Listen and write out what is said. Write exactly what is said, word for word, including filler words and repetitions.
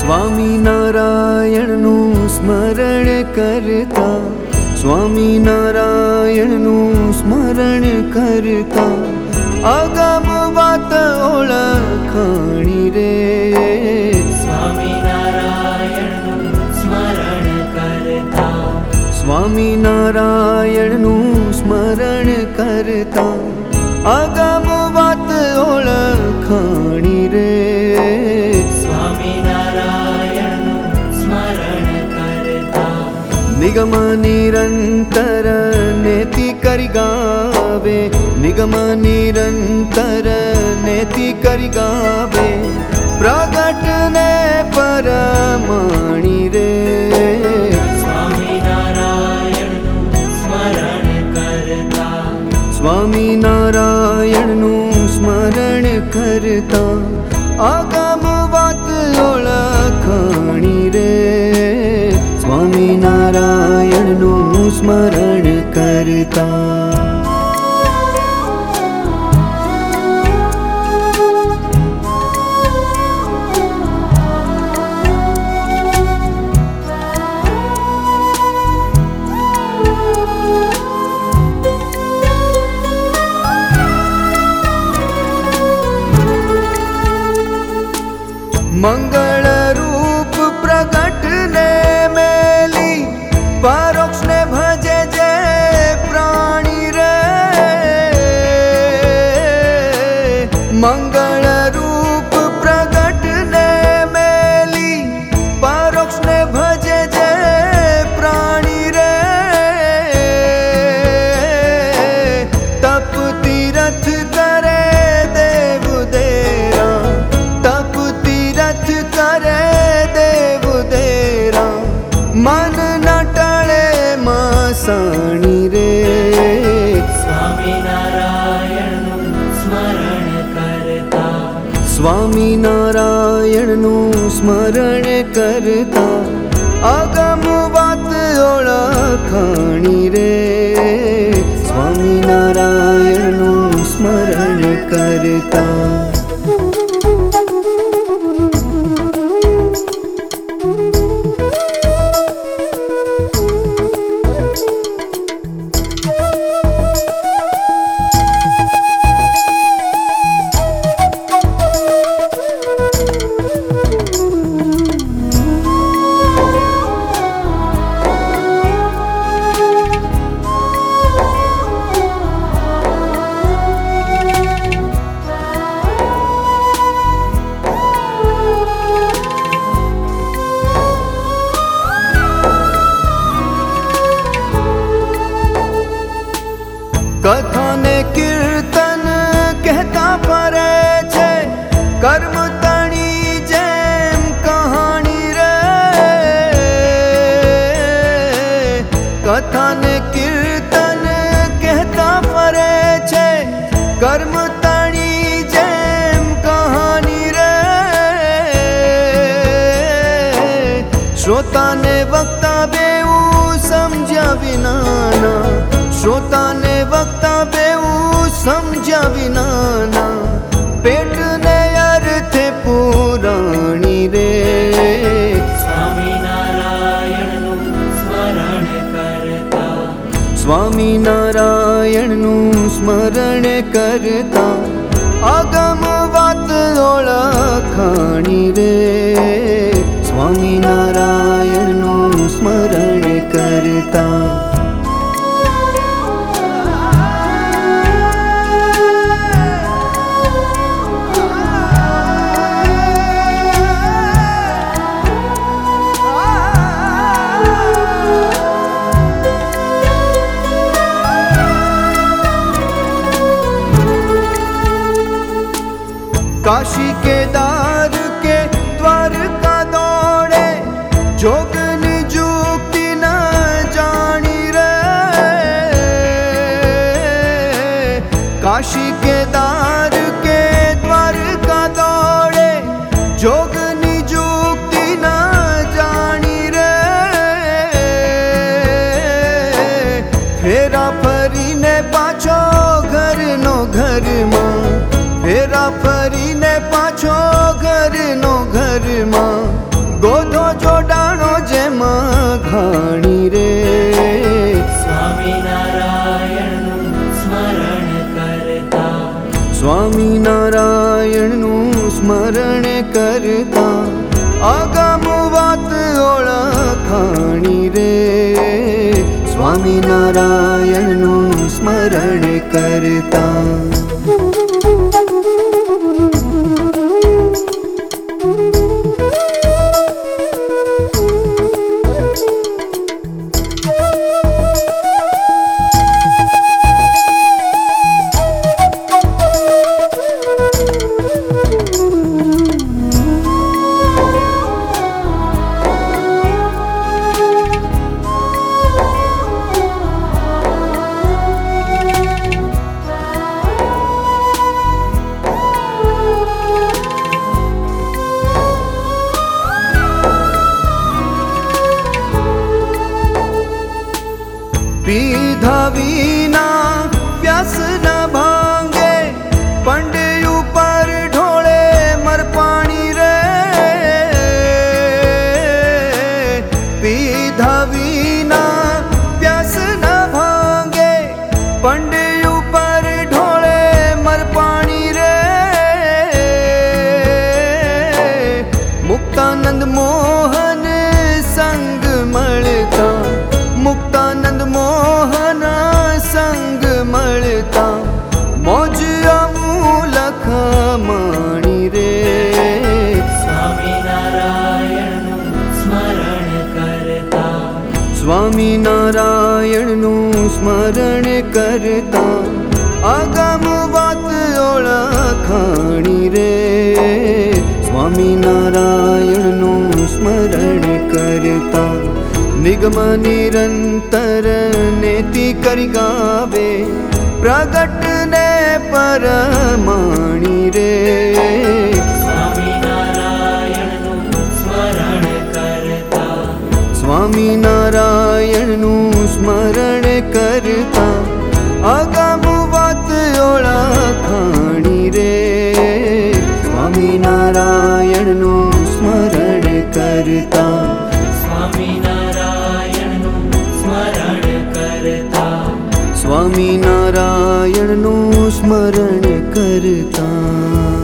સ્વામિનારાયણનું સ્મરણ કરતા, સ્વામિનારાયણનું સ્મરણ કરતા અગમ વાત ઓળખાણી રે. સ્વામિનારાયણનું સ્મરણ કરતા, સ્વામિનારાયણનું સ્મરણ કરતા અગમ વાત ઓળખાણી રે. સ્વામિનારાયણનું સ્મરણ કરતા નિગમ નિરંતર નેતિ કરી ગાવે, નિગમ નિરંતર નેતિ કરી ગાવે પ્રગટ ને પરમાણી રે. સ્વામિનારાયણનું સ્મરણ કરતા, સ્વામિનારાયણનું સ્મરણ કરતા અગમ વાત ઓળખાણી રે. સ્વામિનારાયણનું સ્મરણ કરતા. મંગળ રૂપ પ્રગટ ને મેલી પરોક્ષ ને ભજે જે પ્રાણી રે. મંગળ રૂપ પ્રગટ ને મેલી પરોક્ષ ને ભજે જે પ્રાણી રે. તપ તીરથ કરે દેવ દેરા, તપ તીરથ કરે દેવ દેરા મન ન ટળે મસાણી રે. સ્વામિનારાયણનું સ્મરણ કરતા, સ્વામિનારાયણનું સ્મરણ કરતા અગમ વાત ઓળખાણી રે. સ્વામિનારાયણનું સ્મરણ કરતા. કથા ને કીર્તન કહેતા ફરે છે કર્મ તણી જેમ કહાણી રે. કથા ને કીર્તન કહેતા ફરે છે કર્મ તણી જેમ કહાની રે. શ્રોતા ને વક્તા બેઉ સમજ્યા વિનાના, શ્રોતા ને વક્તા બેઉ સમજ્યા વિનાના પેટ ને અર્થે પુરાણી રે. સ્વામિનારાયણનું સ્મરણ કરતા, સ્વામિનારાયણનું સ્મરણ કરતા અગમ વાત ઓળખાણી રે. સ્વામિનારાયણનું સ્મરણ કરતા. काशी केदार के द्वारका दौड़े जोग निजुक्ति न जानी रे. काशी केदार के द्वारका दौड़े जोग निजुक्ति न जानी रे. फेरा फरीने पाछो घर नो घर मां, फेरा फरीने पाछो घर नो घर मां ગોધો જોડાણો જેમ ઘાણી રે સ્વામિનારાયણનું સ્મરણ કરતા સ્વામિનારાયણનું સ્મરણ કરતા આગામ વાત ઓળખાણી રે સ્વામિનારાયણનું સ્મરણ કરતા પીધા વિના પ્યાસ ન ભાંગે પંડે ઉપર ઢોળે મરપાણી રે પીધા વિના પ્યાસ ન ભાંગે પંડે ઉપર ઢોળે મરપાણી રે મુક્તાનંદ મોહન સંગ મળતા મુક્તાનંદ મોહન સંગ મળતા મોજ અમૂલખ માણી રે સ્વામિનારાયણનું સ્મરણ કરતા સ્વામિનારાયણનું સ્મરણ કરતા આગામ વાત ઓળખાણી રે સ્વામિનારાયણનું સ્મરણ કરતા નિગમ નિરંતર નેતિ કરી ગાવે પ્રગટ ને પરમાણી રે સ્વામિનારાયણનું સ્મરણ કરતા સ્વામિનારાયણનું સ્મરણ કરતા આગામ વાત ઓળખાણી રે સ્વામિનારાયણનું સ્મરણ કરતા સ્વામિનારાયણનું સ્મરણ કરતા સ્વામિનારાયણનું સ્મરણ કરતા